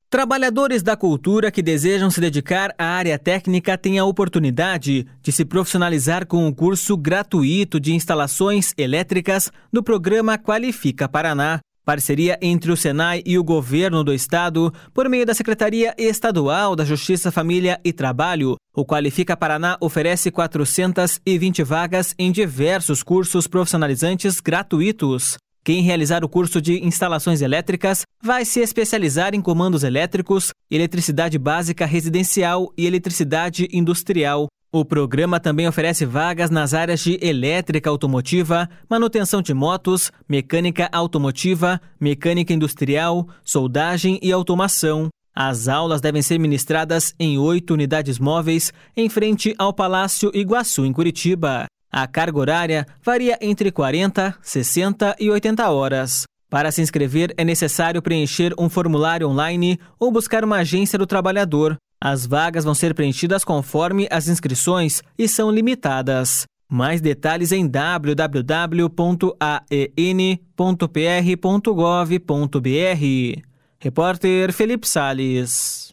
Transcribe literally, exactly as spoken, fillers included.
Trabalhadores da cultura que desejam se dedicar à área técnica têm a oportunidade de se profissionalizar com o curso gratuito de instalações elétricas do programa Qualifica Paraná. Parceria entre o Senai e o governo do estado, por meio da Secretaria Estadual da Justiça, Família e Trabalho. O Qualifica Paraná oferece quatrocentas e vinte vagas em diversos cursos profissionalizantes gratuitos. Quem realizar o curso de instalações elétricas vai se especializar em comandos elétricos, eletricidade básica residencial e eletricidade industrial. O programa também oferece vagas nas áreas de elétrica automotiva, manutenção de motos, mecânica automotiva, mecânica industrial, soldagem e automação. As aulas devem ser ministradas em oito unidades móveis em frente ao Palácio Iguaçu, em Curitiba. A carga horária varia entre quarenta, sessenta e oitenta horas. Para se inscrever, é necessário preencher um formulário online ou buscar uma agência do trabalhador. As vagas vão ser preenchidas conforme as inscrições e são limitadas. Mais detalhes em w w w ponto a e n ponto p r ponto gov ponto b r. Repórter Felipe Salles.